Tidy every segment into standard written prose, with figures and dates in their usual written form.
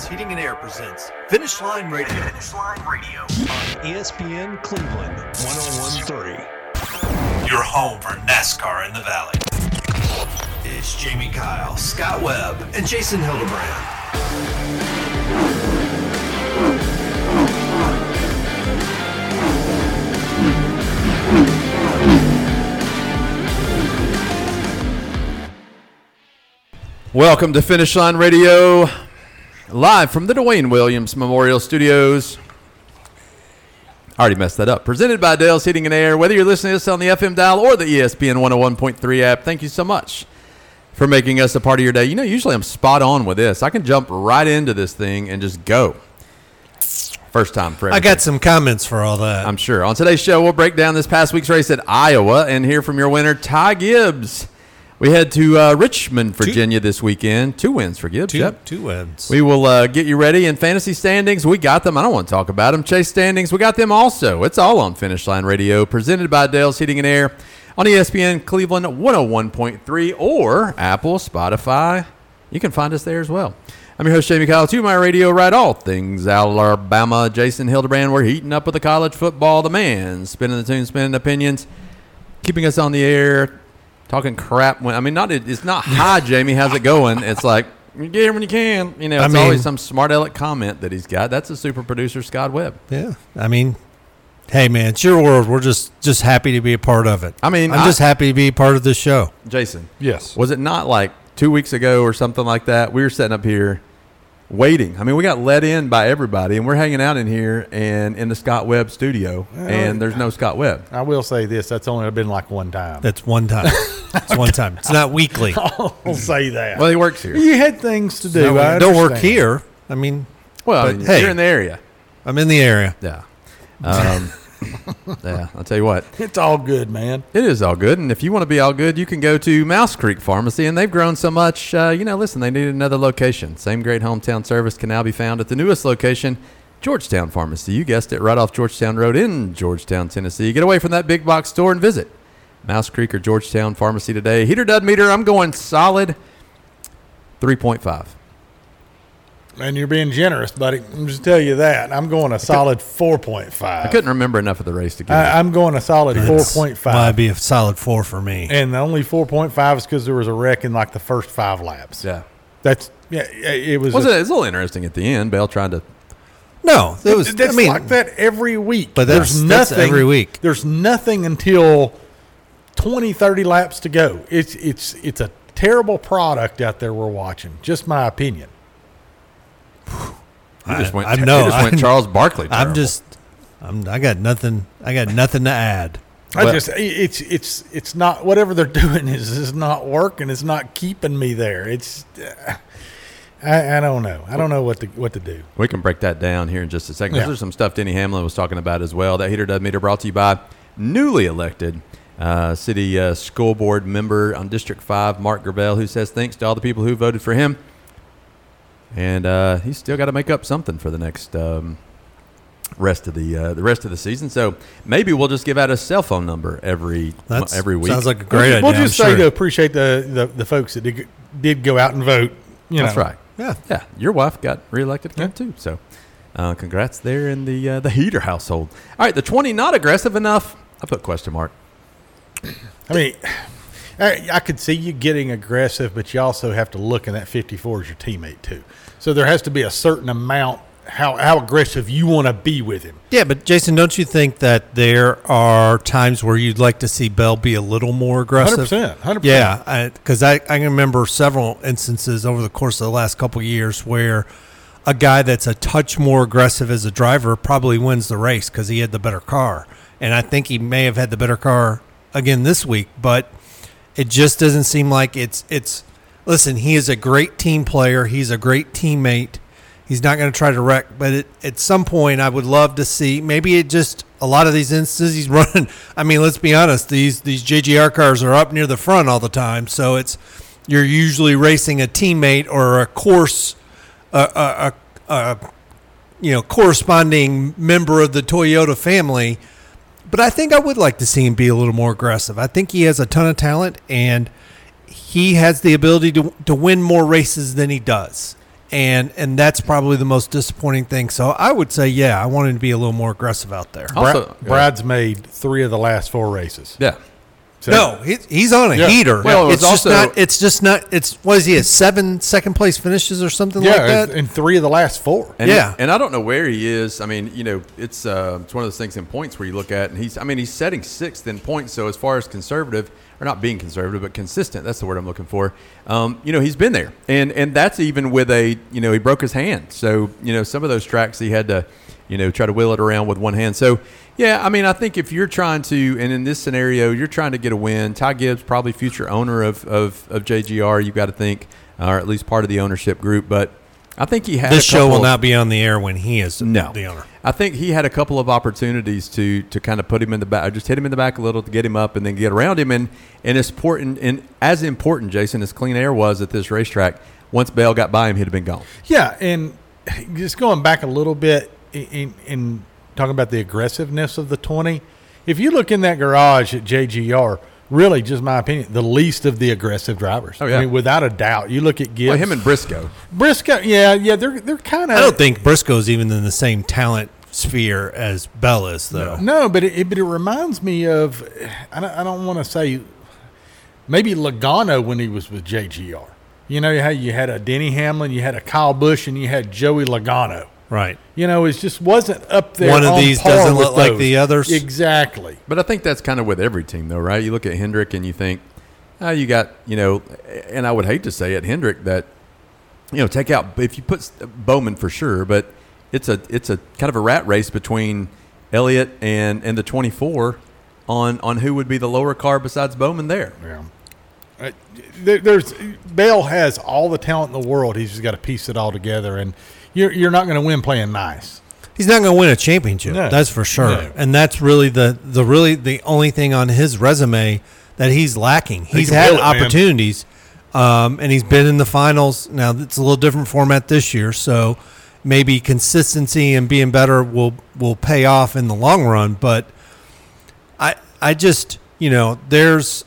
Heating and Air presents Finish Line Radio. Finish Line Radio On ESPN Cleveland 101.3. Your home for NASCAR in the Valley. It's Jamie Kyle, Scott Webb, and Jason Hildebrand. Welcome to Finish Line Radio, live from the Dwayne Williams Memorial Studios. I already messed that up. Presented by Dale's Heating and Air. Whether you're listening to us on the FM dial or the ESPN 101.3 app, thank you so much for making us a part of your day. You know, usually I'm spot on with this. I can jump right into this thing and just go. First time for everything. I got some comments for all that. I'm sure. On today's show, we'll break down this past week's race at Iowa and hear from your winner, Ty Gibbs. We head to Richmond, Virginia this weekend. 2 wins for Gibbs. Two wins. We will get you ready in fantasy standings. We got them. I don't want to talk about them. Chase standings, we got them also. It's all on Finish Line Radio, presented by Dale's Heating and Air on ESPN Cleveland 101.3 or Apple, Spotify. You can find us there as well. I'm your host, Jamie Kyle. To my radio, right, all things Alabama. Jason Hildebrand. We're heating up with the college football. The man spinning the tune, spinning opinions, keeping us on the air. Talking crap it's not hi, Jamie, how's it going? It's like, you get here when you can. You know, it's always some smart aleck comment that he's got. That's a super producer, Scott Webb. Yeah. I mean, hey, man, it's your world. We're just happy to be a part of it. I mean, I'm just happy to be a part of this show. Jason. Yes. Was it not like 2 weeks ago or something like that? We were sitting up here waiting. I mean, we got let in by everybody, and we're hanging out in here and in the Scott Webb studio, and there's no Scott Webb. I will say this. That's only been like one time. That's one time. It's one time. It's not weekly. I'll say that. Well, he works here. You had things to do. I don't work here. I mean, hey, you're in the area. I'm in the area. Yeah. Yeah, I'll tell you what. It's all good, man. It is all good, and if you want to be all good, you can go to Mouse Creek Pharmacy, and they've grown so much, listen, they need another location. Same great hometown service can now be found at the newest location, Georgetown Pharmacy. You guessed it, right off Georgetown Road in Georgetown, Tennessee. Get away from that big box store and visit Mouse Creek or Georgetown Pharmacy today. Heater dud meter, I'm going solid 3.5. And you're being generous, buddy. I'm just tell you that. I'm going a solid 4.5. I couldn't remember enough of the race to get it. I'm going a solid 4.5. Might be a solid 4 for me. And the only 4.5 is because there was a wreck in like the first 5 laps. Yeah. It was. It was a little interesting at the end. Bell trying to. No, it was. It's like that every week. But that's every week. There's nothing until 20, 30 laps to go. It's a terrible product out there we're watching. Just my opinion. You just went Charles Barkley. I got nothing to add. It's not, whatever they're doing is not working. It's not keeping me there. It's I don't know. I don't know what to do. We can break that down here in just a second. Yeah. There's some stuff Denny Hamlin was talking about as well. That heater dud meter brought to you by newly elected city school board member on District 5, Mark Gravel, who says thanks to all the people who voted for him. And he's still got to make up something for the next rest of the season. So maybe we'll just give out a cell phone number every week. Sounds like a great idea. We'll just say to appreciate the folks that did go out and vote. That's right. Yeah. Your wife got reelected again too. So congrats there in the Heater household. All right, the 20 not aggressive enough. I put question mark. I mean, I could see you getting aggressive, but you also have to look in that 54 as your teammate too. So there has to be a certain amount how aggressive you want to be with him. Yeah, but Jason, don't you think that there are times where you'd like to see Bell be a little more aggressive? 100%. Yeah, because I can remember several instances over the course of the last couple of years where a guy that's a touch more aggressive as a driver probably wins the race because he had the better car. And I think he may have had the better car again this week, but it just doesn't seem like it's listen, he is a great team player. He's a great teammate. He's not going to try to wreck, but at some point I would love to see, maybe it just, a lot of these instances he's running, I mean, let's be honest, these JGR cars are up near the front all the time, so you're usually racing a teammate or a course, corresponding member of the Toyota family. But I think I would like to see him be a little more aggressive. I think he has a ton of talent, and he has the ability to win more races than he does. And that's probably the most disappointing thing. So I would say, yeah, I wanted to be a little more aggressive out there. Also, Brad's made 3 of the last 4 races. Yeah. So, No, he's on a heater. Well, it's it's just not. It's what is he? 7 second place finishes or something like that. in 3 of the last 4. And Yeah. and I don't know where he is. I mean, it's one of those things in points where you look at, and he's setting 6th in points. So as far as conservative, or not being conservative, but consistent, that's the word I'm looking for. He's been there, and that's even with he broke his hand. So some of those tracks he had to, try to wheel it around with one hand. So yeah, I think if you're trying to, and in this scenario, you're trying to get a win. Ty Gibbs, probably future owner of JGR, you've got to think, or at least part of the ownership group, but I think he had This show will not be on the air when he is No. the owner. I think he had a couple of opportunities to kind of put him in the back, just hit him in the back a little to get him up and then get around him. And it's important, and as important, Jason, as Clean Air was at this racetrack, once Bell got by him, he'd have been gone. Yeah, and just going back a little bit in talking about the aggressiveness of the 20, if you look in that garage at JGR, really, just my opinion, the least of the aggressive drivers. Oh, yeah. I mean, without a doubt. You look at Gibbs. Well, him and Briscoe. Briscoe, yeah, they're kind of. I don't think Briscoe's even in the same talent sphere as Bell is, though. No, but it reminds me of, I don't want to say, maybe Logano when he was with JGR. You know how you had a Denny Hamlin, you had a Kyle Busch, and you had Joey Logano. Right. It just wasn't up there. One of on these par doesn't with look like those. the others. Exactly. But I think that's kind of with every team, though, right? You look at Hendrick and you think, you got, and I would hate to say it, Hendrick, that, take out, if you put Bowman for sure, but it's a kind of a rat race between Elliott and the 24 on who would be the lower car besides Bowman there. Yeah. There's Bell has all the talent in the world. He's just got to piece it all together, and you're not going to win playing nice. He's not going to win a championship. No. That's for sure. No. And that's really the only thing on his resume that he's lacking. He's had will it, man. opportunities, and he's been in the finals. Now it's a little different format this year, so maybe consistency and being better will pay off in the long run. But I just there's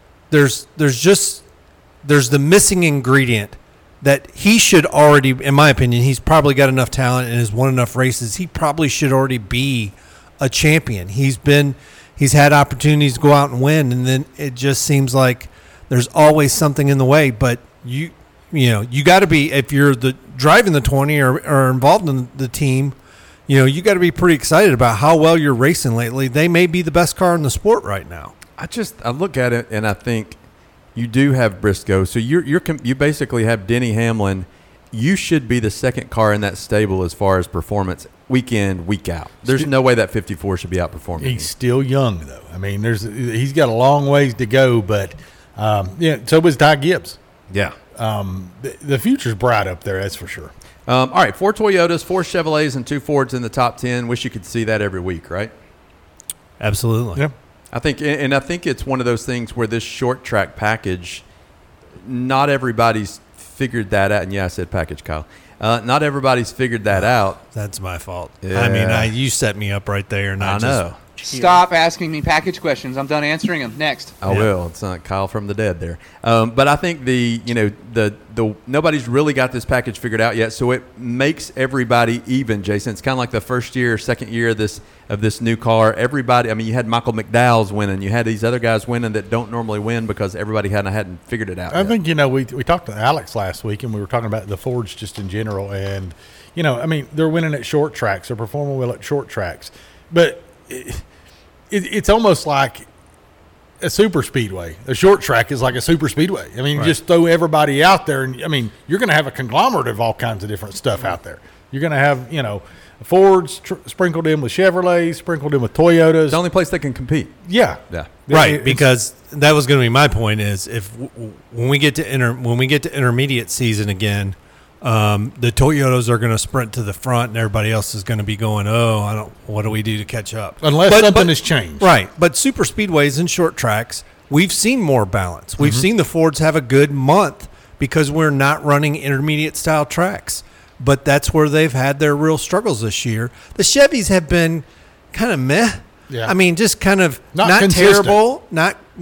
the missing ingredient that he should already, in my opinion, he's probably got enough talent and has won enough races. He probably should already be a champion. He's had opportunities to go out and win, and then it just seems like there's always something in the way. But you got to be, if you're driving the 20 or involved in the team, you got to be pretty excited about how well you're racing lately. They may be the best car in the sport right now. I look at it and I think you do have Briscoe, so you basically have Denny Hamlin. You should be the second car in that stable as far as performance, week in, week out. There's no way that 54 should be outperforming. He's still young, though. I mean, he's got a long ways to go, but so was Ty Gibbs. Yeah. The future's bright up there, that's for sure. All right, 4 Toyotas, 4 Chevrolets, and 2 Fords in the top 10. Wish you could see that every week, right? Absolutely. Yeah. I think it's one of those things where this short track package, not everybody's figured that out. And yeah, I said package, Kyle. Not everybody's figured that out. That's my fault. Yeah. I mean, you set me up right there, and I know. Stop asking me package questions. I'm done answering them. Next. I will. It's not Kyle from the dead there. But I think the nobody's really got this package figured out yet, so it makes everybody even, Jason. It's kind of like the first year, second year of this new car. Everybody, I mean, you had Michael McDowell's winning. You had these other guys winning that don't normally win because everybody hadn't figured it out I yet. think, we talked to Alex last week, and we were talking about the Fords just in general. And, I mean, they're winning at short tracks. They're performing well at short tracks. But it's almost like a super speedway. A short track is like a super speedway. I mean, you just throw everybody out there, and, I mean, you're going to have a conglomerate of all kinds of different stuff out there. You're going to have, Fords sprinkled in with Chevrolets, sprinkled in with Toyotas. It's the only place that can compete. Yeah. Yeah. Right, because that was going to be my point. Is when we get to intermediate season again, the Toyotas are going to sprint to the front, and everybody else is going to be going, what do we do to catch up? Unless something has changed. Right, but super speedways and short tracks, we've seen more balance. We've seen the Fords have a good month because we're not running intermediate style tracks. But that's where they've had their real struggles this year. The Chevys have been kind of meh. Yeah. I mean, just kind of Not not consistent. terrible, not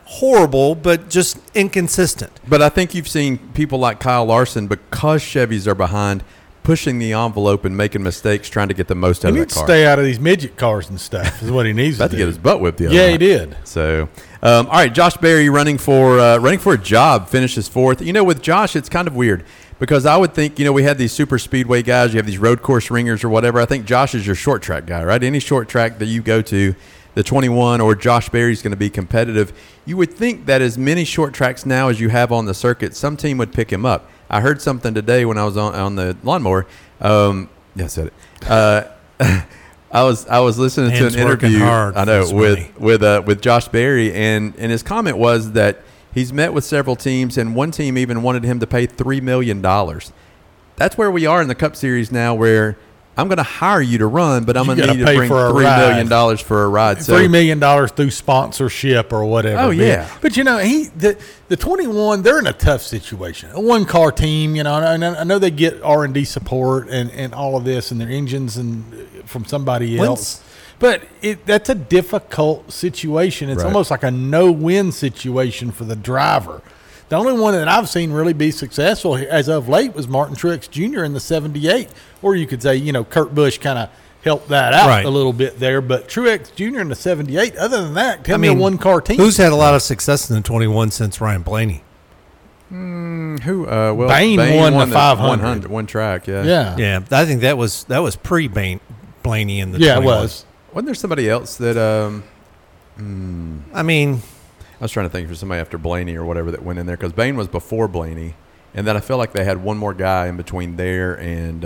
horrible, but just inconsistent. But I think you've seen people like Kyle Larson, because Chevys are behind, pushing the envelope and making mistakes, trying to get the most out He of needs that to car. stay out of these midget cars and stuff is what he needs About to to do. get his butt whipped the other Yeah, night. he did. So, all right, Josh Berry running for a job, finishes 4th. You know, with Josh, it's kind of weird because I would think, you know, we had these super speedway guys, you have these road course ringers or whatever. I think Josh is your short track guy, right? Any short track that you go to, the 21 or Josh Berry's going to be competitive. You would think that as many short tracks now as you have on the circuit, some team would pick him up. I heard something today when I was on the lawnmower. Yeah, I said it. I was listening Man's to an working interview. hard I for know his money. with Josh Berry, and his comment was that he's met with several teams, and one team even wanted him to pay $3 million. That's where we are in the Cup Series now, where I'm going to hire you to run, but I'm You going to gotta need to pay bring for a $3 million for a ride. So, $3 million through sponsorship or whatever. Oh, yeah. But you know, the 21, they're in a tough situation. A one car team, you know, and I know they get R&D support and all of this and their engines and from somebody else. But that's a difficult situation. It's Right. almost like a no-win situation for the driver. The only one that I've seen really be successful as of late was Martin Truex Jr. in the 78, or you could say, you know, Kurt Busch kind of helped that out Right. a little bit there. But Truex Jr. in the 78, other than that, tell me a one-car team. Who's had a lot of success in the 21 since Ryan Blaney? who? Well, Bain won the 500. one track. Yeah. Yeah. Yeah, I think that was pre-Blaney in the Yeah, 21. it was. Wasn't there somebody else that? I mean, I was trying to think for somebody after Blaney or whatever that went in there because Bain was before Blaney, and then I feel like they had one more guy in between there and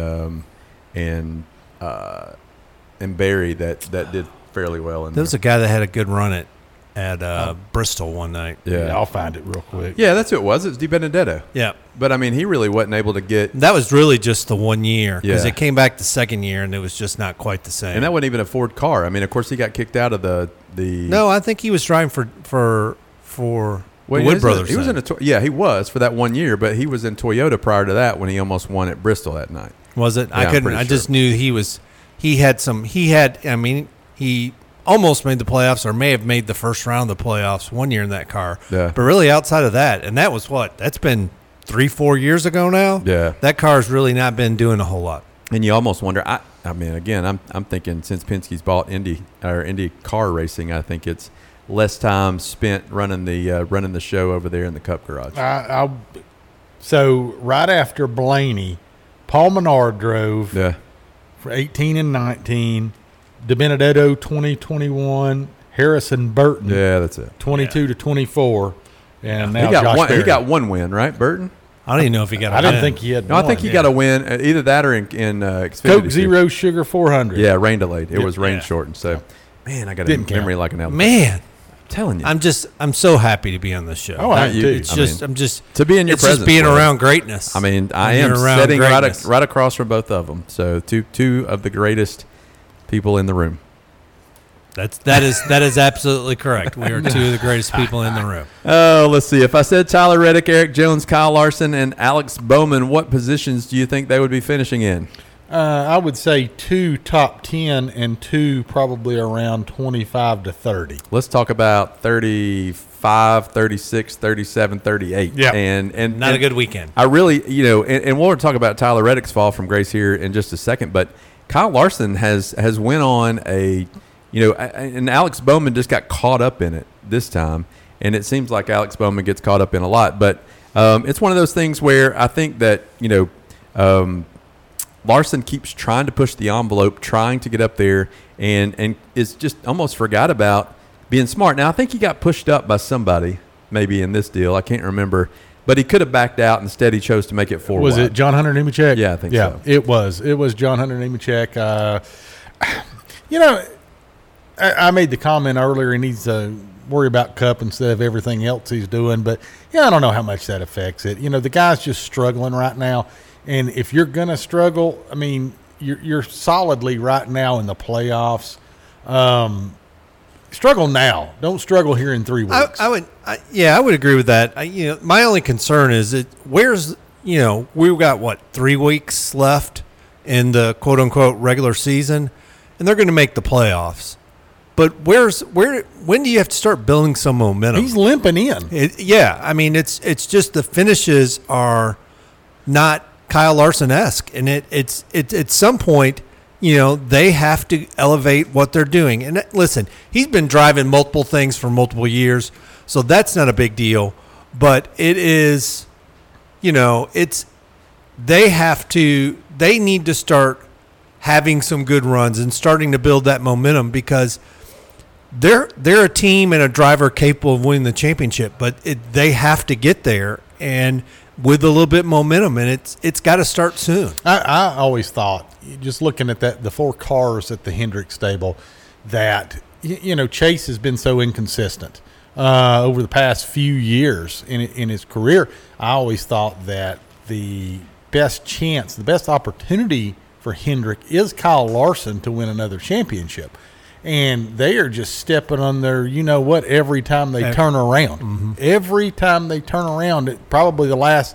Barry that did fairly well. In there was a guy that had a good run at Bristol one night. yeah, I'll find it real quick. yeah, that's who it was. It was Di Benedetto. Yeah. But I mean, he really wasn't able to get, That was really just the 1 year because Yeah. it came back the second year and it was just not quite the same. and that wasn't even a Ford car. I mean, of course, he got kicked out of the. No, I think he was driving for Well, the he Wood was Brothers. He was in then. a. Yeah, he was for that 1 year, but he was in Toyota prior to that when he almost won at Bristol that night. Was it? Yeah, I I'm couldn't. pretty I sure. just knew he was. I mean, he almost made the playoffs, or may have made the first round of the playoffs 1 year in that car. Yeah. But really, outside of that, and that was what? That's been 3-4 years ago now. Yeah. That car's really not been doing a whole lot. And you almost wonder. I mean, again, I'm thinking since Penske's bought Indy car racing, I think it's less time spent running the show over there in the Cup garage. So right after Blaney, Paul Menard drove Yeah, for 18 and 19, DiBenedetto 2021, Harrison Burton yeah, that's it. 22 to 24, and now He got Josh one. He Berry. got one win, right, Burton? I don't even know if he got. I didn't think he had. No, I think one. he got a win. Either that or in Xfinity. Coke Zero Sugar 400. Yeah, rain delayed. It was rain Yeah. shortened. So, man, I got a Didn't memory count. like an elephant. Man, I'm telling you. I'm so happy to be on this show. Oh, I am you- too. It's I just mean, I'm just to be in your it's just presence, being Will. around greatness. I mean, I Being am around sitting greatness. right across from both of them. So two of the greatest people in the room. that is absolutely correct. We are two of the greatest people in the room. Oh, let's see. If I said Tyler Reddick, Eric Jones, Kyle Larson, and Alex Bowman, what positions do you think they would be finishing in? I would say 2 top 10 and 2 probably around 25 to 30. Let's talk about 35, 36, 37, 38. Yeah. And Not a good weekend. I really, and we'll talk about Tyler Reddick's fall from grace here in just a second, but Kyle Larson has went on and Alex Bowman just got caught up in it this time, and it seems like Alex Bowman gets caught up in a lot, but it's one of those things where I think that, Larson keeps trying to push the envelope, trying to get up there, and is just almost forgot about being smart. Now, I think he got pushed up by somebody, maybe in this deal. I can't remember. But he could have backed out. Instead, he chose to make it 4 Was wide. it John Hunter Nemechek? Yeah, I think yeah, so. It was John Hunter Nemechek. I made the comment earlier, he needs to worry about Cup instead of everything else he's doing. But, I don't know how much that affects it. The guy's just struggling right now. And if you're going to struggle, I mean, you're solidly right now in the playoffs. Struggle now. Don't struggle here in 3 weeks. I would agree with that. My only concern is we've got 3 weeks left in the quote unquote regular season, and they're going to make the playoffs. But when do you have to start building some momentum? He's limping in. I mean, it's just the finishes are not Kyle Larson-esque, and it's at some point, they have to elevate what they're doing. And listen, he's been driving multiple things for multiple years, so that's not a big deal. But it is, they need to start having some good runs and starting to build that momentum, because they're a team and a driver capable of winning the championship, but they have to get there and with a little bit of momentum, and it's got to start soon. I always thought, just looking at the 4 cars at the Hendrick stable, that Chase has been so inconsistent over the past few years in his career. I always thought that the best chance, the best opportunity for Hendrick is Kyle Larson to win another championship. And they are just stepping on their, every time they turn around. Mm-hmm. Every time they turn around, probably the last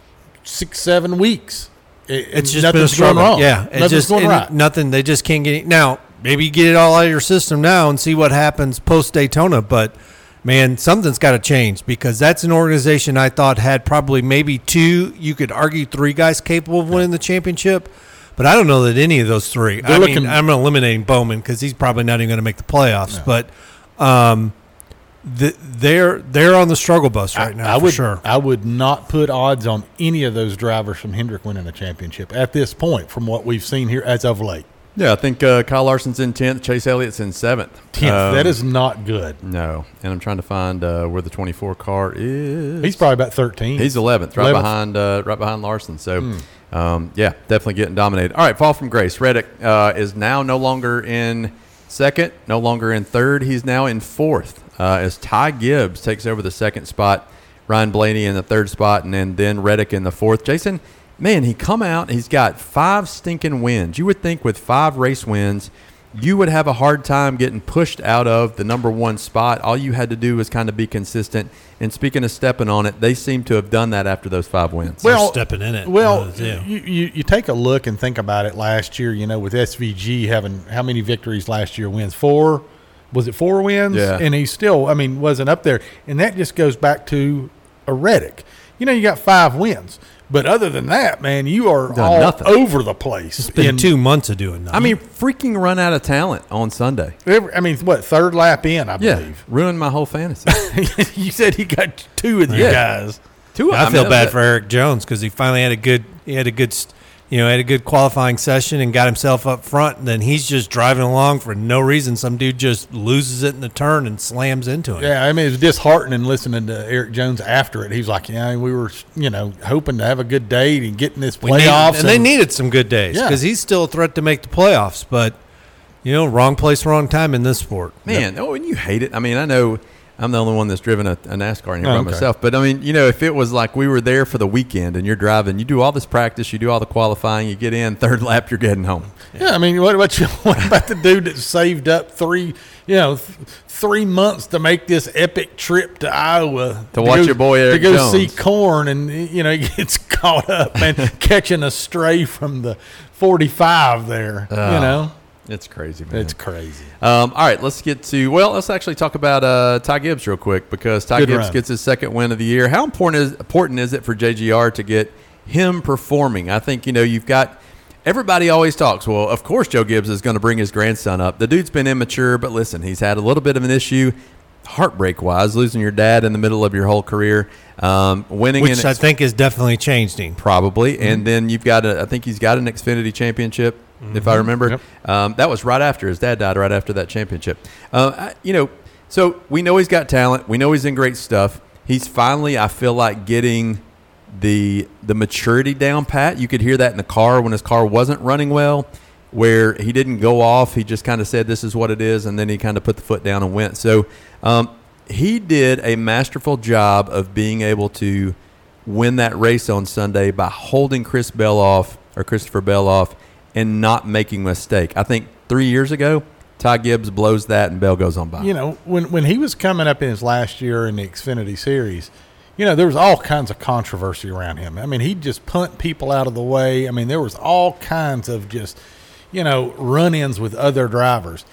6-7 weeks, it's just been a struggle. Wrong. Yeah, nothing's going right. Nothing. They just can't get it. Now, maybe you get it all out of your system now and see what happens post Daytona. But man, something's got to change, because that's an organization I thought had probably maybe 2, you could argue 3 guys capable of winning the championship. But I don't know that any of those 3. I'm eliminating Bowman because he's probably not even going to make the playoffs. No. But they're on the struggle bus right now. For sure. I would not put odds on any of those drivers from Hendrick winning a championship at this point, from what we've seen here as of late. Yeah, I think Kyle Larson's in 10th. Chase Elliott's in 7th. 10th. That is not good. No. And I'm trying to find where the 24 car is. He's probably about 13. He's 11th, right behind Larson. So, yeah, definitely getting dominated. All right, fall from grace. Reddick is now no longer in 2nd, no longer in 3rd. He's now in 4th as Ty Gibbs takes over the 2nd spot. Ryan Blaney in the 3rd spot, and then Reddick in the 4th. Jason, man, he come out, he's got 5 stinking wins. You would think with 5 race wins, you would have a hard time getting pushed out of the number 1 spot. All you had to do was kind of be consistent. And speaking of stepping on it, they seem to have done that after those 5 wins. Well, they're stepping in it. Well, you take a look and think about it last year, with SVG having how many victories last year? Wins? 4? Was it 4 wins? Yeah. And he still, wasn't up there. And that just goes back to a Reddick. You got 5 wins. But other than that, man, you are all over the place. It's been 2 months of doing nothing. Freaking run out of talent on Sunday. What, 3rd lap in, I believe. Ruined my whole fantasy. You said he got 2 of the guys. 2. I feel bad for Eric Jones because he finally had a good qualifying session and got himself up front, and then he's just driving along for no reason. Some dude just loses it in the turn and slams into him. Yeah, it was disheartening listening to Eric Jones after it. He was like, we were, hoping to have a good day and get in this playoffs. And they needed some good days because he's still a threat to make the playoffs. But, wrong place, wrong time in this sport. Man, and you hate it. I know I'm the only one that's driven a NASCAR in here by myself. But, if it was like we were there for the weekend and you're driving, you do all this practice, you do all the qualifying, you get in, 3rd lap, you're getting home. Yeah, what about the dude that saved up 3 months to make this epic trip to Iowa to watch your boy Eric Jones. Jones. See corn, and, he gets caught up, man, catching a stray from the 45 there, It's crazy, man. It's crazy. All right, let's actually talk about Ty Gibbs real quick, because Ty Gibbs gets his 2nd win of the year. How important is it for JGR to get him performing? I think, you've got – everybody always talks, well, of course Joe Gibbs is going to bring his grandson up. The dude's been immature, but listen, he's had a little bit of an issue heartbreak-wise, losing your dad in the middle of your whole career, winning. Which I think has definitely changed him. Probably. Mm-hmm. And then you've got I think he's got an Xfinity championship. Mm-hmm. If I remember. Yep. That was right after his dad died, right after that championship. So we know he's got talent. We know he's in great stuff. He's finally, I feel like, getting the maturity down pat. You could hear that in the car when his car wasn't running well, where he didn't go off. He just kind of said, this is what it is, and then he kind of put the foot down and went. So he did a masterful job of being able to win that race on Sunday by holding Christopher Bell off and not making a mistake. I think 3 years ago, Ty Gibbs blows that and Bell goes on by. When he was coming up in his last year in the Xfinity Series, there was all kinds of controversy around him. He'd just punt people out of the way. There was all kinds of just, run-ins with other drivers.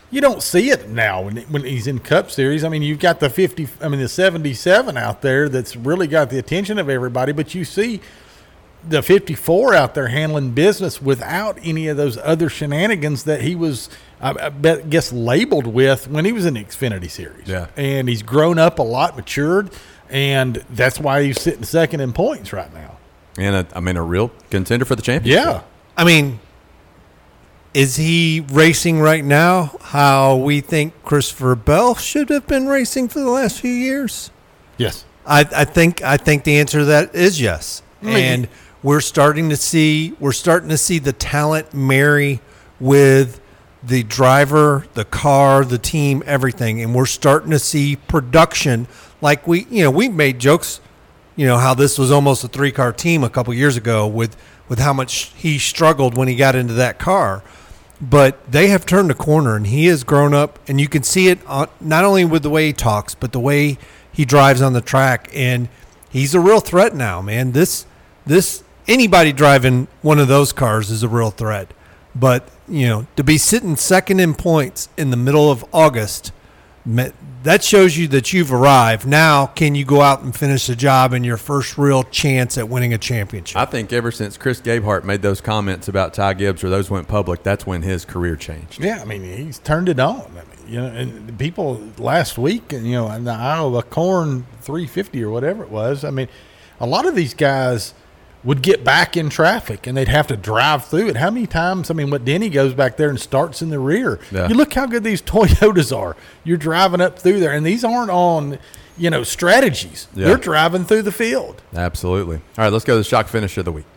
You don't see it now when he's in Cup Series. I mean, you've got the 77 out there that's really got the attention of everybody, but you see the 54 out there handling business without any of those other shenanigans that he was, I guess, labeled with when he was in the Xfinity Series. Yeah. And he's grown up a lot, matured, and that's why he's sitting second in points right now. And, a real contender for the championship. Yeah. I mean, is he racing right now how we think Christopher Bell should have been racing for the last few years? Yes. I think the answer to that is yes. And we're starting to see the talent marry with the driver, the car, the team, everything, and we're starting to see production. Like we made jokes, how this was almost a 3-car team a couple years ago with how much he struggled when he got into that car. But they have turned a corner, and he has grown up, and you can see it not only with the way he talks, but the way he drives on the track, and he's a real threat now, man. This anybody driving one of those cars is a real threat. But, to be sitting second in points in the middle of August, that shows you that you've arrived. Now, can you go out and finish the job in your first real chance at winning a championship? I think ever since Chris Gabehart made those comments about Ty Gibbs, or those went public, that's when his career changed. Yeah, I mean, he's turned it on. And people last week, in the Iowa Corn 350 or whatever it was, I mean, a lot of these guys would get back in traffic and they'd have to drive through it. How many times, what Denny goes back there and starts in the rear. Yeah. You look how good these Toyotas are. You're driving up through there, and these aren't on, strategies. Yeah. They're driving through the field. Absolutely. All right, let's go to the shock finish of the week.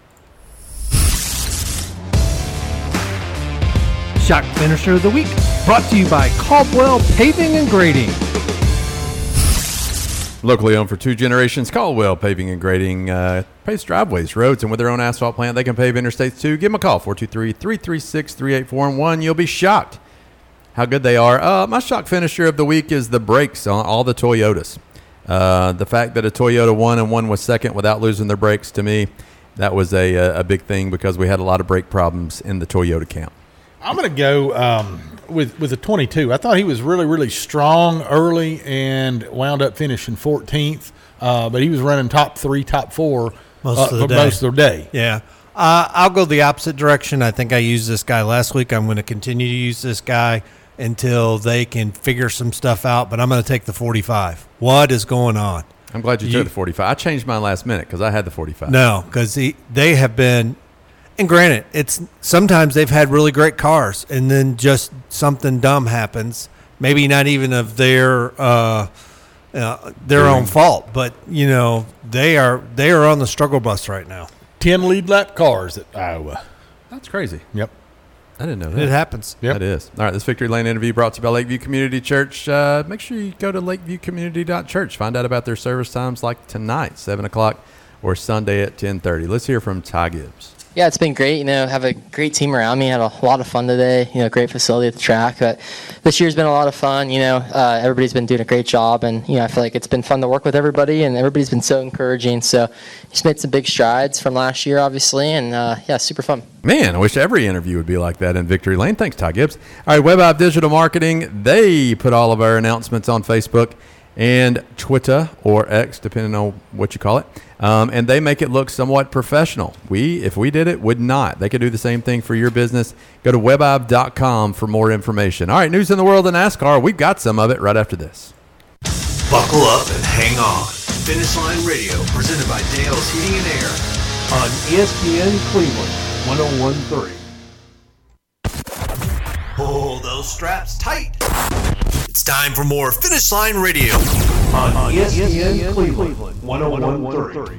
Shock Finisher of the Week, brought to you by Caldwell Paving and Grading. Locally owned for 2 generations, Caldwell Paving and Grading paves driveways, roads, and with their own asphalt plant, they can pave interstates too. Give them a call, 423-336-3841. You'll be shocked how good they are. My shock finisher of the week is the brakes on all the Toyotas. The fact that a Toyota won and one was second without losing their brakes, to me, that was a big thing because we had a lot of brake problems in the Toyota camp. I'm going to go with the 22. I thought he was really, really strong early and wound up finishing 14th. But he was running top 3, top 4 most of the day. Yeah. I'll go the opposite direction. I think I used this guy last week. I'm going to continue to use this guy until they can figure some stuff out. But I'm going to take the 45. What is going on? I'm glad you took the 45. I changed mine last minute because I had the 45. No, because they have been – and granted, it's sometimes they've had really great cars, and then just something dumb happens. Maybe not even of their own fault, but they are on the struggle bus right now. 10 lead lap cars at Iowa. That's crazy. Yep. I didn't know that. It happens. Yep. That is. All right, this Victory Lane interview brought to you by Lakeview Community Church. Make sure you go to lakeviewcommunity.church. Find out about their service times like tonight, 7 o'clock, or Sunday at 10:30. Let's hear from Ty Gibbs. Yeah, it's been great. Have a great team around me. Had a lot of fun today. Great facility at the track. But this year's been a lot of fun. Everybody's been doing a great job, and I feel like it's been fun to work with everybody, and everybody's been so encouraging. So, just made some big strides from last year, obviously, and super fun. Man, I wish every interview would be like that in Victory Lane. Thanks, Ty Gibbs. All right, WebOp Digital Marketing. They put all of our announcements on Facebook and Twitter or X, depending on what you call it. And they make it look somewhat professional. If we did it, would not. They could do the same thing for your business. Go to webob.com for more information. All right, news in the world of NASCAR. We've got some of it right after this. Buckle up and hang on. Finish Line Radio, presented by Dale's Heating and Air. On ESPN Cleveland, 101.3. Pull those straps tight. It's time for more Finish Line Radio. On ESPN Cleveland, 101.3.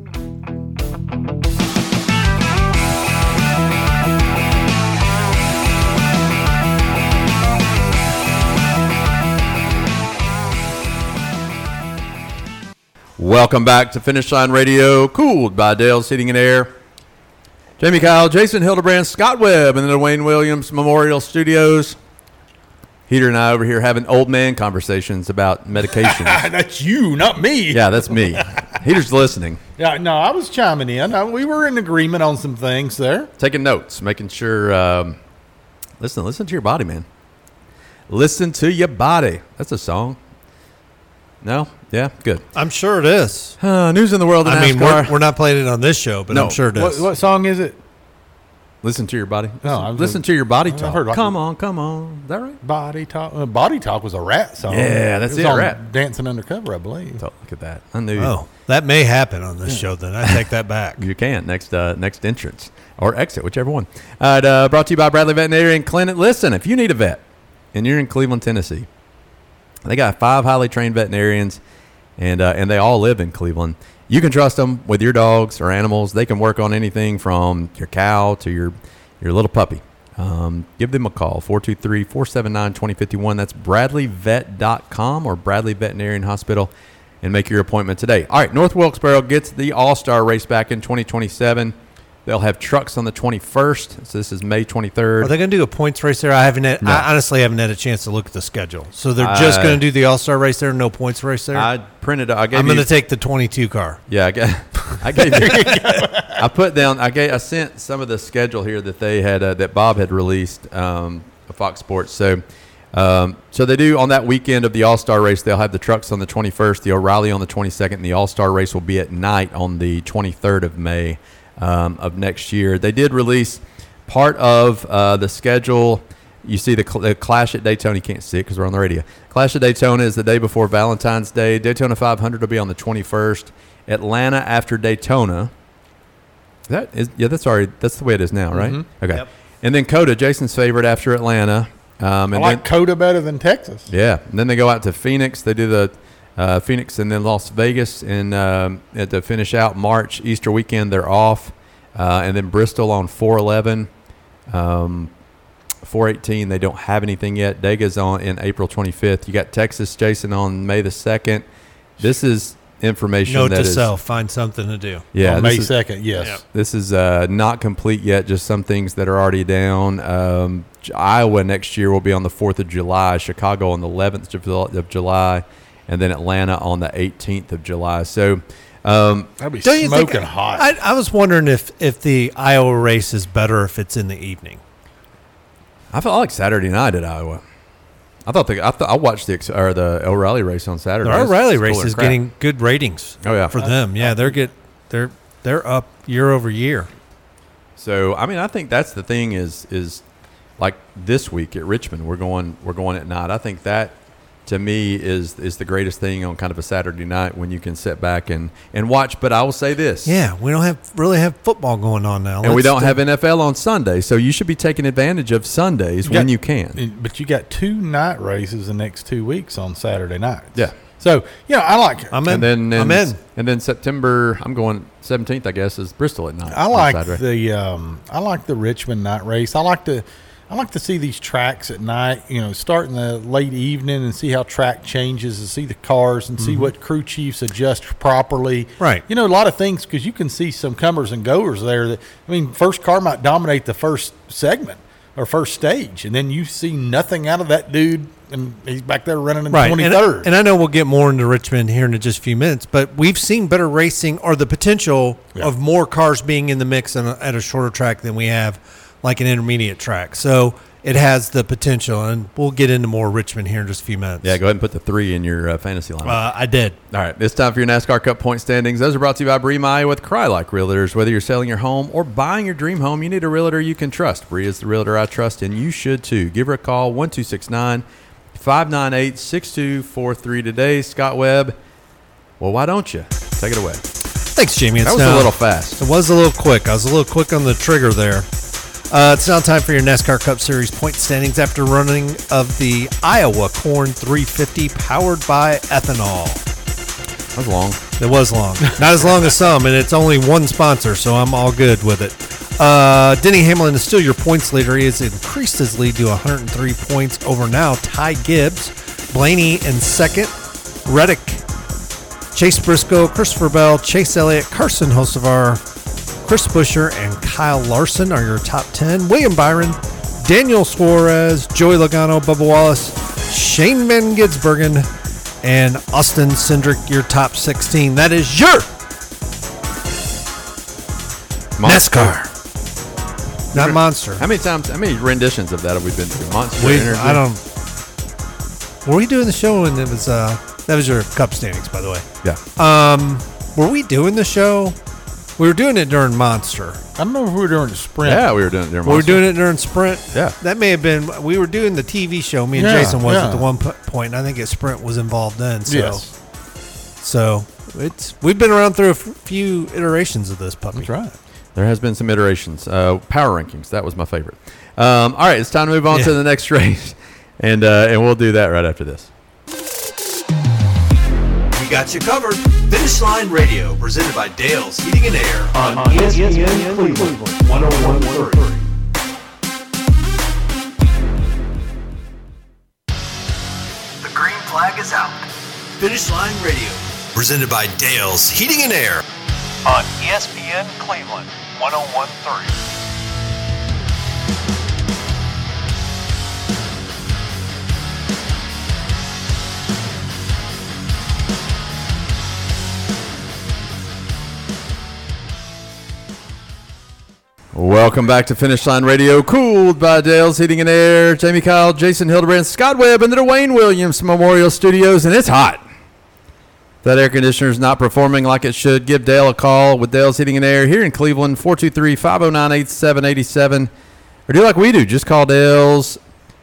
Welcome back to Finish Line Radio, cooled by Dale's Heating and Air. Jamie Kyle, Jason Hildebrand, Scott Webb in the Wayne Williams Memorial Studios. Heater and I over here having old man conversations about medications. That's you, not me. Yeah, that's me. Heater's listening. Yeah, no, I was chiming in. We were in agreement on some things there. Taking notes, making sure. Listen to your body, man. Listen to Your Body. That's a song. No? Yeah, good. I'm sure it is. News in the world of I mean, NASCAR. we're not playing it on this show, but No. I'm sure it is. What song is it? Listen to Your Body. No, I was- Listen to Your Body I've talk. heard like- Come on. Is that right? Body Talk. Body Talk was a Rat song. Yeah, that's it. Was it, on Rat. Dancing Undercover, I believe. So, look at that. I knew Oh, that may happen on this show. Then I take that back. you can. Next entrance or exit, whichever one. Brought to you by Bradley Veterinarian Clinic. Listen, if you need a vet and you're in Cleveland, Tennessee, they got 5 highly trained veterinarians, and they all live in Cleveland. You can trust them with your dogs or animals. They can work on anything from your cow to your little puppy. Give them a call, 423-479-2051. That's bradleyvet.com or Bradley Veterinarian Hospital, and make your appointment today. All right, North Wilkesboro gets the All-Star race back in 2027. They'll have trucks on the 21st, so this is May 23rd. Are they going to do a points race there? I honestly haven't had a chance to look at the schedule. So they're just going to do the All-Star race there, no points race there? I'm going to take the 22 car. Yeah, I sent some of the schedule here that they had that Bob had released of Fox Sports. So they do on that weekend of the All-Star race. They'll have the trucks on the 21st, the O'Reilly on the 22nd, and the All-Star race will be at night on the 23rd of May of next year. They did release part of the schedule. You see the Clash at Daytona. You can't see it because we're on the radio. Clash at Daytona is the day before Valentine's Day. Daytona 500 will be on the 21st. Atlanta after Daytona. That's the way it is now, right? Mm-hmm. Okay. Yep. And then COTA, Jason's favorite after Atlanta. I like COTA better than Texas. Yeah. And then they go out to Phoenix. They do the Phoenix and then Las Vegas, and to finish out March, Easter weekend, they're off. And then Bristol on 4/11. 4/18, they don't have anything yet. Dega's on in April 25th. You got Texas, Jason, on May the 2nd. This is information Note that to is self, find something to do. Yeah, On May this is- 2nd, yes. Yep. This is not complete yet, just some things that are already down. Iowa next year will be on the 4th of July, Chicago on the 11th of July, and then Atlanta on the 18th of July. So That'd be Don't you think- smoking hot. I was wondering if the Iowa race is better if it's in the evening. I felt like Saturday night at Iowa. I watched the O'Reilly race on Saturday. The It's O'Reilly cooler race than is crap. getting good ratings. Oh, yeah. for them. Yeah, they're up year over year. So I think that's the thing is like this week at Richmond we're going at night. I think that to me is the greatest thing on kind of a Saturday night when you can sit back and watch. But I will say this. Yeah, we don't really have football going on now. And we don't have NFL on Sunday, so you should be taking advantage of Sundays when you can. But you got 2 night races the next 2 weeks on Saturday nights. Yeah. So, I like it. I'm in. And then I'm in. And then September, I'm going 17th, I guess, is Bristol at night. I on like Saturday. I like the Richmond night race. I like to see these tracks at night, start in the late evening and see how track changes and see the cars and see what crew chiefs adjust properly. Right. A lot of things because you can see some comers and goers there. First car might dominate the first segment or first stage, and then you see nothing out of that dude, and he's back there running in Right, 23rd. and I know we'll get more into Richmond here in just a few minutes, but we've seen better racing or the potential of more cars being in the mix at a shorter track than we have like an intermediate track. So it has the potential, and we'll get into more Richmond here in just a few minutes. Yeah, go ahead and put the 3 in your fantasy line. I did. All right, it's time for your NASCAR Cup point standings. Those are brought to you by Bree Maya with Cry Like Realtors. Whether you're selling your home or buying your dream home, you need a realtor you can trust. Bree is the realtor I trust, and you should too. Give her a call, 1-269-598-6243 today. Scott Webb, well, why don't you? Take it away. Thanks, Jamie. That was a little fast. It was a little quick. I was a little quick on the trigger there. It's now time for your NASCAR Cup Series point standings after running of the Iowa Corn 350 powered by ethanol. That was long. It was long. Not as long as some, and it's only one sponsor, so I'm all good with it. Denny Hamlin is still your points leader. He has increased his lead to 103 points over now Ty Gibbs. Blaney in second. Reddick, Chase Briscoe, Christopher Bell, Chase Elliott, Carson Hocevar, Chris Buescher, and Kyle Larson are your top 10. William Byron, Daniel Suarez, Joey Logano, Bubba Wallace, Shane Van Gisbergen, and Austin Cindric, your top 16. That is your NASCAR. Not Monster. How many renditions of that have we been through? Monster Energy? Were we doing the show when it was that was your cup standings, by the way? Yeah. Were we doing the show? We were doing it during Monster. I don't know if we were doing the sprint. Yeah, we were doing it during We were Monster. doing it during Sprint. Yeah. That may have been. We were doing the TV show. Me and Yeah, Jason was yeah. at the one point. And I think Sprint was involved then. So, Yes. so we've been around through a few iterations of this puppy. That's right. There has been some iterations. Power rankings. That was my favorite. All right, it's time to move on Yeah. to the next race. And we'll do that right after this. We got you covered. Finish Line Radio, presented by Dale's Heating and Air on ESPN Cleveland 101.3. The green flag is out. Finish Line Radio, presented by Dale's Heating and Air On ESPN Cleveland 101.3. Welcome back to Finish Line Radio, cooled by Dale's Heating and Air. Jamie Kyle, Jason Hildebrand, Scott Webb in the Dwayne Williams Memorial Studios, and it's hot. If that air conditioner is not performing like it should, give Dale a call with Dale's Heating and Air here in Cleveland, 423-509-8787. Or do like we do, just call Dale's.com.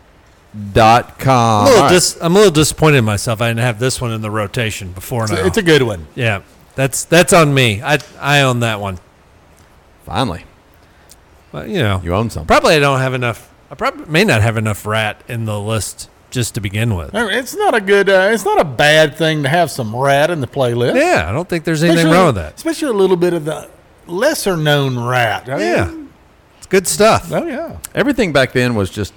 I'm a little disappointed in myself. I didn't have this one in the rotation before now. It's a good one. Yeah, that's on me. I own that one. Finally, But you know, you own something. probably I don't have enough. I probably may not have enough rat in the list just to begin with. I mean, it's not a good. It's not a bad thing to have some rat in the playlist. Yeah, I don't think there's anything Especially- wrong with that. Especially a little bit of the lesser known rat. I mean, Yeah, it's good stuff. Oh yeah. Everything back then was just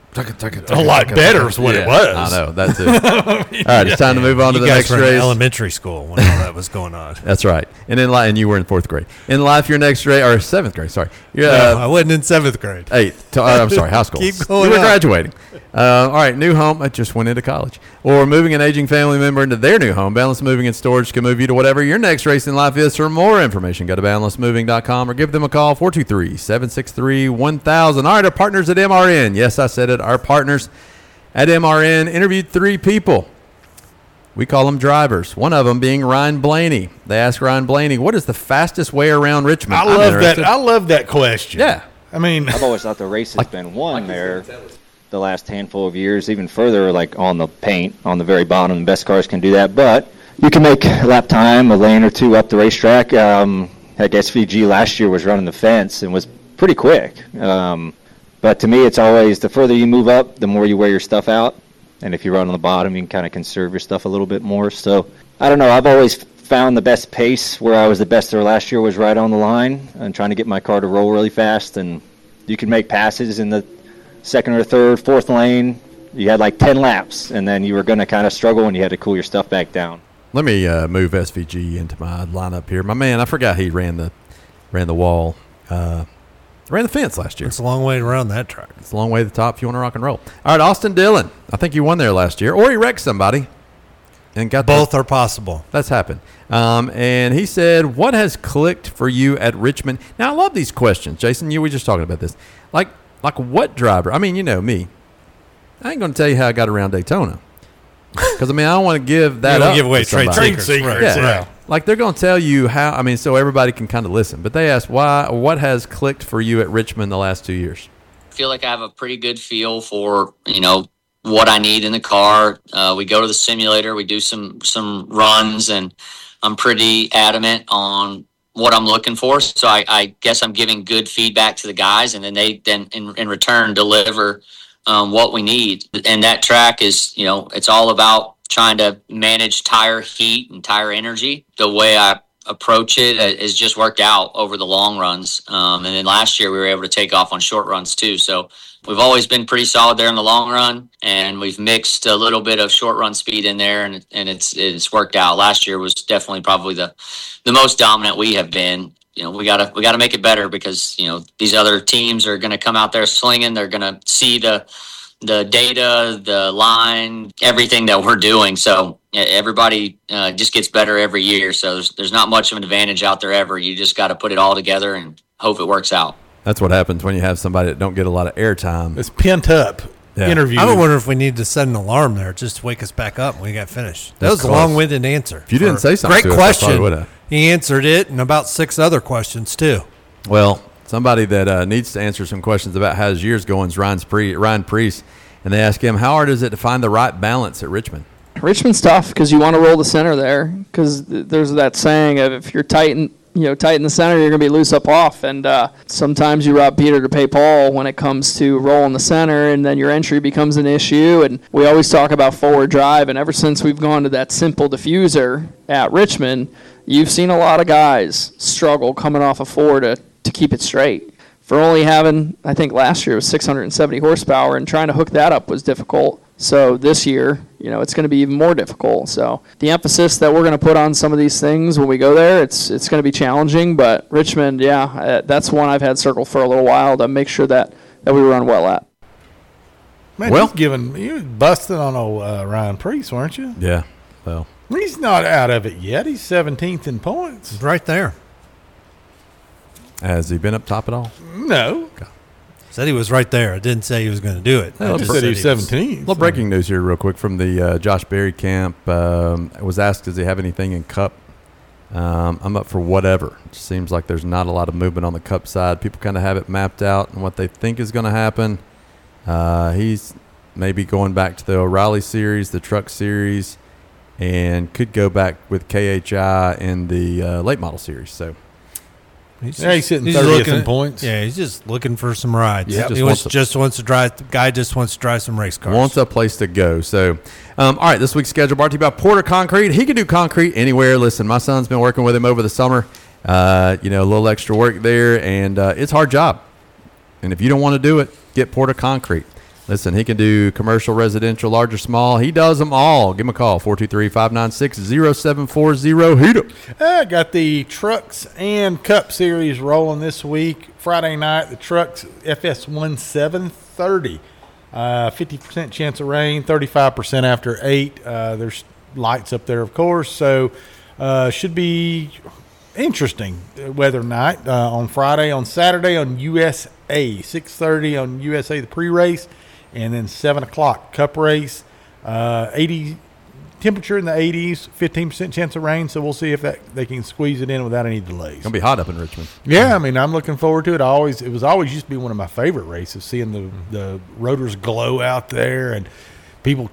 A lot better is what it was. I know, that's it. All right, it's time to move on to You the guys next were in race. elementary school when all that was going on. That's right. And in life, and you were in fourth grade. In life, your next race, or seventh grade, sorry. You're, No, I wasn't in seventh grade. eighth. I'm sorry, high school. Keep going You were up. graduating. All right, new home. I just went into college. Or moving an aging family member into their new home. Boundless Moving and Storage can move you to whatever your next race in life is. For more information, go to boundlessmoving.com or give them a call, 423-763-1000. All right, our partners at MRN. Yes, I said it. Our partners at MRN interviewed 3 people. We call them drivers. One of them being Ryan Blaney. They asked Ryan Blaney, what is the fastest way around Richmond? I I'm love that. interested. I love that question. Yeah. I mean, I've always thought the race has been won there the last handful of years, even further, like on the paint, on the very bottom. The best cars can do that, but you can make lap time a lane or two up the racetrack. Heck, SVG last year was running the fence and was pretty quick. But to me, it's always the further you move up, the more you wear your stuff out. And if you run on the bottom, you can kind of conserve your stuff a little bit more. So I don't know. I've always found the best pace where I was the best there last year was right on the line and trying to get my car to roll really fast. And you can make passes in the second or third, fourth lane. You had like 10 laps, and then you were going to kind of struggle and you had to cool your stuff back down. Let me move SVG into my lineup here. My man, I forgot he ran the wall, ran the fence last year. It's a long way around that track. It's a long way to the top if you want to rock and roll. All right, Austin Dillon. I think you won there last year, or he wrecked somebody and got Both are possible. That's happened. And he said, what has clicked for you at Richmond? Now, I love these questions. Jason, you were just talking about this. Like what driver? I mean, you know me. I ain't going to tell you how I got around Daytona. Because, I mean, I don't want to give that don't up give away to somebody. trade secrets. Yeah. Yeah. Like, they're going to tell you how, I mean, so everybody can kind of listen. But they asked, what has clicked for you at Richmond the last 2 years? I feel like I have a pretty good feel for, what I need in the car. We go to the simulator, we do some runs, and I'm pretty adamant on what I'm looking for. So I guess I'm giving good feedback to the guys, and then they in return deliver what we need. And that track is, it's all about trying to manage tire heat and tire energy. The way I approach it has just worked out over the long runs. And then last year we were able to take off on short runs too. So we've always been pretty solid there in the long run, and we've mixed a little bit of short run speed in there, and it's worked out. Last year was definitely probably the most dominant we have been. We gotta make it better because these other teams are going to come out there slinging. They're going to see the data, the line, everything that we're doing. So everybody just gets better every year. So there's not much of an advantage out there ever. You just got to put it all together and hope it works out. That's what happens when you have somebody that don't get a lot of airtime. It's pent up. interview. I don't wonder if we need to set an alarm there just to wake us back up when we got finished. That That's was a close. long-winded answer. If you didn't say something great to us, I question. probably would've. He answered it and about 6 other questions too. Well, somebody that needs to answer some questions about how his year's going is Ryan Priest, and they ask him, how hard is it to find the right balance at Richmond? Richmond's tough because you want to roll the center there because there's that saying of if you're tight in the center, you're going to be loose up off. And sometimes you rob Peter to pay Paul when it comes to rolling the center, and then your entry becomes an issue. And we always talk about forward drive, and ever since we've gone to that simple diffuser at Richmond, you've seen a lot of guys struggle coming off a four to keep it straight. For only having, I think last year it was 670 horsepower, and trying to hook that up was difficult. So this year, it's going to be even more difficult. So the emphasis that we're going to put on some of these things when we go there, it's going to be challenging. But Richmond, that's one I've had circled for a little while to make sure that we run well at. Man, you was busting on old Ryan Priest, weren't you? Yeah, well. He's not out of it yet. He's 17th in points. He's right there. Has he been up top at all? No. Okay. Said he was right there. I didn't say he was going to do it. I just said he was 17. A little breaking news here real quick from the Josh Berry camp. I was asked, does he have anything in Cup? I'm up for whatever. It seems like there's not a lot of movement on the Cup side. People kind of have it mapped out and what they think is going to happen. He's maybe going back to the O'Reilly series, the Truck series, and could go back with KHI in the late model series. So he's sitting 30th in points. Yeah, he's just looking for some rides. Yep. He just wants to drive. The guy just wants to drive some race cars. Wants a place to go. So, all right, this week's schedule brought to you by Porter Concrete. He can do concrete anywhere. Listen, my son's been working with him over the summer. A little extra work there, and it's a hard job. And if you don't want to do it, get Porter Concrete. Listen, he can do commercial, residential, large or small. He does them all. Give him a call, 423-596-0740. Heat up. I got the Trucks and Cup Series rolling this week. Friday night, the Trucks FS1 730. 50% chance of rain, 35% after 8. There's lights up there, of course. So should be interesting weather night on Friday. On Saturday on USA, 6:30 on USA, the pre-race. And then 7 o'clock Cup race, 80 temperature in the 80s, 15% chance of rain. So we'll see if they can squeeze it in without any delays. It's gonna be hot up in Richmond. Yeah, I mean, I'm looking forward to it. It was always used to be one of my favorite races, seeing the rotors glow out there and people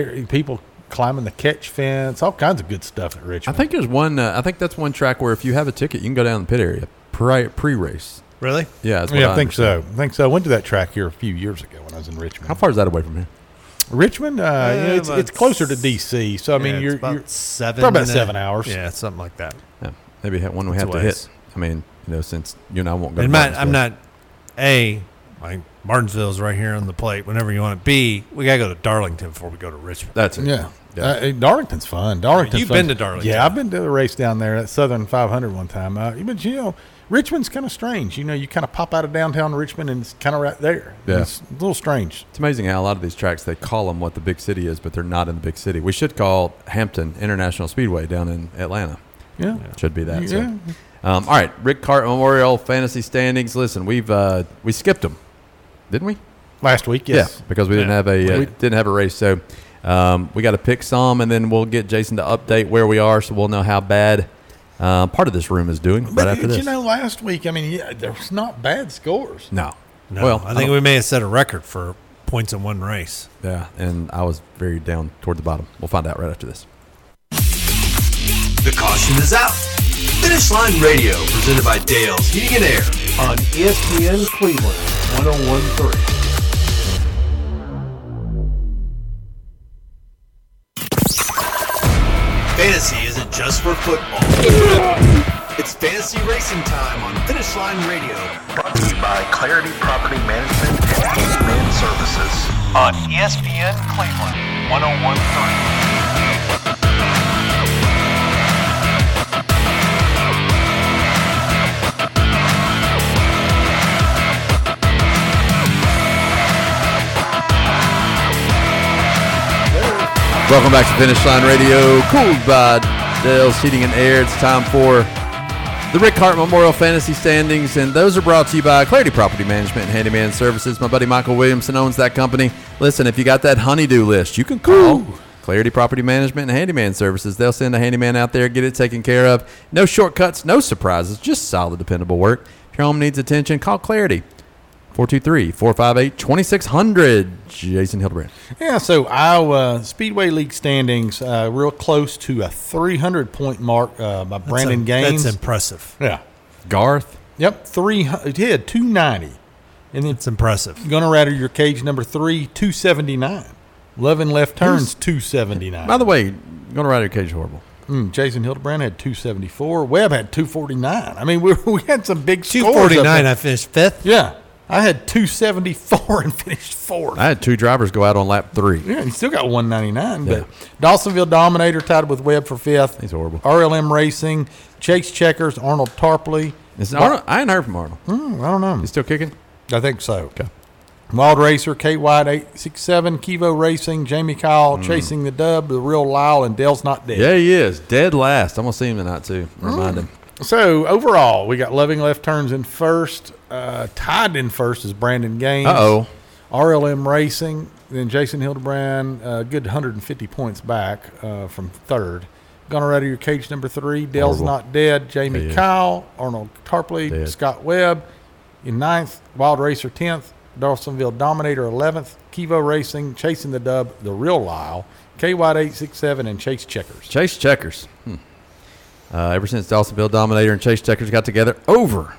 climbing the catch fence, all kinds of good stuff at Richmond. I think there's one. I think that's one track where if you have a ticket, you can go down the pit area pre-race. Really? Yeah, that's what I think so. I went to that track here a few years ago when I was in Richmond. How far is that away from here? Richmond, it's closer to D.C. So I mean, you're probably about 7 hours. Yeah, something like that. Yeah, maybe one we have to hit. I mean, since you and I won't go. And I'm not. Like Martinsville's right here on the plate. Whenever you want it. B, we gotta go to Darlington before we go to Richmond. That's it. Yeah. Darlington's fun. You've been to Darlington? Yeah, I've been to a race down there at Southern 500 one time. But Richmond's kind of strange. You kind of pop out of downtown Richmond and it's kind of right there. Yeah. It's a little strange. It's amazing how a lot of these tracks, they call them what the big city is, but they're not in the big city. We should call Hampton International Speedway down in Atlanta. Yeah. Should be that. Yeah. So. All right, Rick Cart Memorial Fantasy Standings. Listen, we skipped them, didn't we? Last week, yes. Yeah, because we didn't have a race. So we got to pick some, and then we'll get Jason to update where we are, so we'll know how bad part of this room is doing. But after this, last week, there was not bad scores. No. Well, I think we may have set a record for points in one race. Yeah, and I was very down toward the bottom. We'll find out right after this. The caution is out. Finish Line Radio, presented by Dale's Heating and Air on ESPN Cleveland 101.3. Fantasy isn't just for football. It's fantasy racing time on Finish Line Radio. Brought to you by Clarity Property Management and Handyman Services on ESPN Cleveland 101.3. Welcome back to Finish Line Radio, cooled by Dale's Heating and Air. It's time for The Rick Hart Memorial Fantasy Standings, and those are brought to you by Clarity Property Management and Handyman Services. My buddy Michael Williamson owns that company. Listen, if you got that honey-do list, you can call Clarity Property Management and Handyman Services. They'll send a handyman out there, get it taken care of. No shortcuts, no surprises, just solid, dependable work. If your home needs attention, call Clarity. 423-458-2600. Jason Hildebrand. Yeah, so Iowa Speedway League standings, real close to a 300-point mark by Brandon Gaines. That's impressive. Yeah. Garth. Yep, he had 290. And it's impressive. Gonna rattle your cage number 3, 279. 11 left turns, 279. By the way, Gonna rattle your cage horrible. Jason Hildebrand had 274. Webb had 249. I mean, we had some big scores. 249, I finished 5th. Yeah. I had 274 and finished 4th. I had 2 drivers go out on lap 3. Yeah, he still got 199. But Dawsonville Dominator tied with Webb for 5th. He's horrible. RLM Racing, Chase Checkers, Arnold Tarpley. I ain't heard from Arnold. I don't know. He's still kicking? I think so. Okay. Wild Racer, Kate White, 867, Kivo Racing, Jamie Kyle, Chasing the Dub, The Real Lyle, and Dale's Not Dead. Yeah, he is. Dead last. I'm going to see him tonight, too. Remind him. So, overall, we got Loving Left Turns in first. Tied in first is Brandon Gaines. Uh-oh. RLM Racing. Then Jason Hildebrand, good 150 points back from third. Gonna rattle your cage number 3. Dale's Not Dead. Jamie Kyle, Arnold Tarpley, Scott Webb. In 9th, Wild Racer 10th. Dawsonville Dominator 11th. Kivo Racing, Chasing the Dub, The Real Lyle. KY 867, and Chase Checkers. Chase Checkers. Ever since Dawsonville Dominator and Chase Checkers got together, over.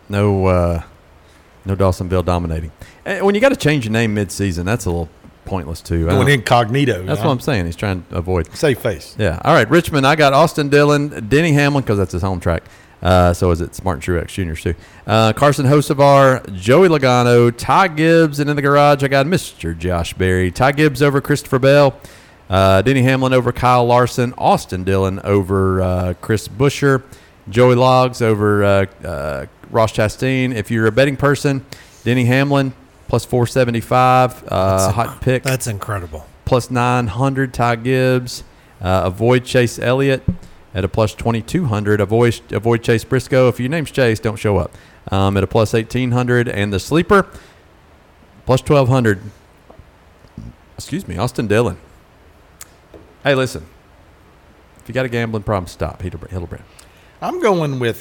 No Dawsonville dominating. And when you got to change your name mid-season, that's a little pointless too. Going incognito. That's what I'm saying. He's trying to avoid. Save face. Yeah. All right, Richmond, I got Austin Dillon, Denny Hamlin, because that's his home track. So is it Martin Truex Jr. too. Carson Hocevar, Joey Logano, Ty Gibbs, and in the garage I got Mr. Josh Berry. Ty Gibbs over Christopher Bell. Denny Hamlin over Kyle Larson. Austin Dillon over Chris Buescher. Joey Logs over Ross Chastain. If you're a betting person, Denny Hamlin plus 475. Hot pick. That's incredible. Plus 900. Ty Gibbs. Avoid Chase Elliott at a plus 2200. Avoid Chase Briscoe. If your name's Chase, don't show up. At a plus 1800. And the sleeper plus 1200. Excuse me, Austin Dillon. Hey, listen. If you got a gambling problem, stop. Hildebrand. I'm going with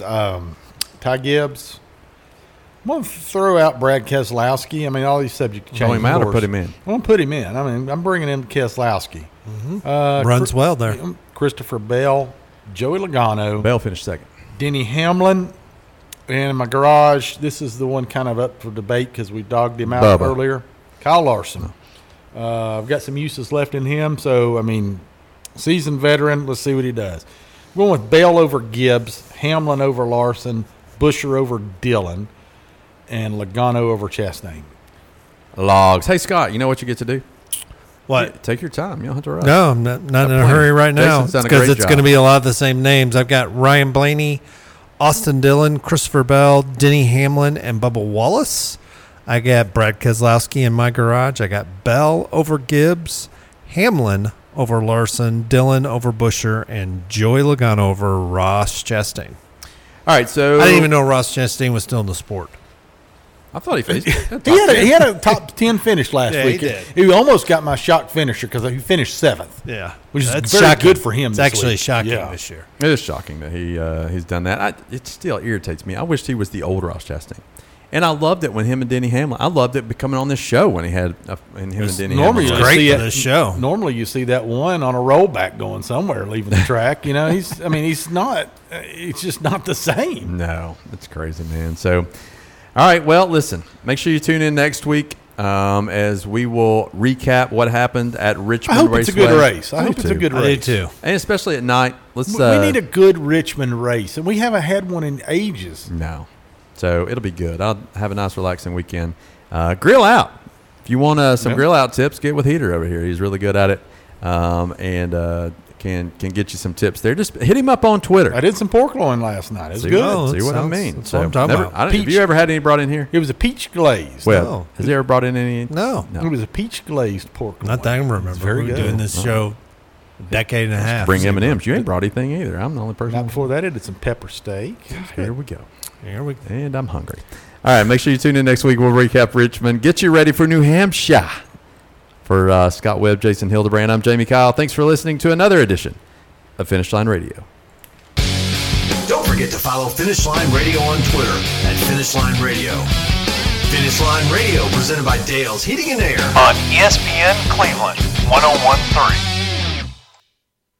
Ty Gibbs. I'm going to throw out Brad Keselowski. I mean, all these subject change. Throw him out or put him in? I'm going to put him in. I mean, I'm bringing in Keselowski. Runs well there. Christopher Bell, Joey Logano. Bell finished second. Denny Hamlin. And in my garage, this is the one kind of up for debate because we dogged him out earlier. Kyle Larson. I've got some uses left in him. So, I mean, seasoned veteran. Let's see what he does. I'm going with Bell over Gibbs, Hamlin over Larson, Buescher over Dillon, and Logano over Chastain. Logs. Hey, Scott, you know what you get to do? What? Take your time. You don't have to rush. No, I'm not in a hurry right now. Because it's going to be a lot of the same names. I've got Ryan Blaney, Austin Dillon, Christopher Bell, Denny Hamlin, and Bubba Wallace. I got Brad Keselowski in my garage. I got Bell over Gibbs, Hamlin over Larson, Dillon over Buescher, and Joey Logano over Ross Chastain. All right, so I didn't even know Ross Chastain was still in the sport. I thought he finished. he had a top 10 finish last week. He did. He almost got my shock finisher because he finished 7th. Yeah, which is That's very shocking. good for him. It's this actually week. shocking this year. It is shocking that he's done that. It still irritates me. I wished he was the old Ross Chastain. And I loved it when him and Denny Hamlin. I loved it coming on this show when he had and him and Denny normally Hamlin. Great for this show. Normally you see that one on a rollback going somewhere, leaving the track. You know, he's not. It's just not the same. No, it's crazy, man. So, all right. Well, listen. Make sure you tune in next week as we will recap what happened at Richmond. I hope Raceway. it's a good race. I hope it's a good race. I do too. And especially at night. We need a good Richmond race, and we haven't had one in ages. No. So it'll be good. I'll have a nice, relaxing weekend. Grill out. If you want some grill out tips, get with Heater over here. He's really good at it, and can get you some tips there. Just hit him up on Twitter. I did some pork loin last night. It was good. See what I mean? That's what I'm talking about. Have you ever had any brought in here? It was a peach glazed. Well, has he ever brought in any? No. It was a peach glazed pork loin. Not that I can remember. Very we were good. doing this show decade and a half. Bring M&Ms. You ain't brought anything either. I'm the only person. Not before that, I did some pepper steak. Here we go. Here we go. And I'm hungry. All right, make sure you tune in next week. We'll recap Richmond. Get you ready for New Hampshire. For Scott Webb, Jason Hildebrand, I'm Jamie Kyle. Thanks for listening to another edition of Finish Line Radio. Don't forget to follow Finish Line Radio on Twitter at Finish Line Radio. Finish Line Radio presented by Dale's Heating and Air on ESPN Cleveland 101.3.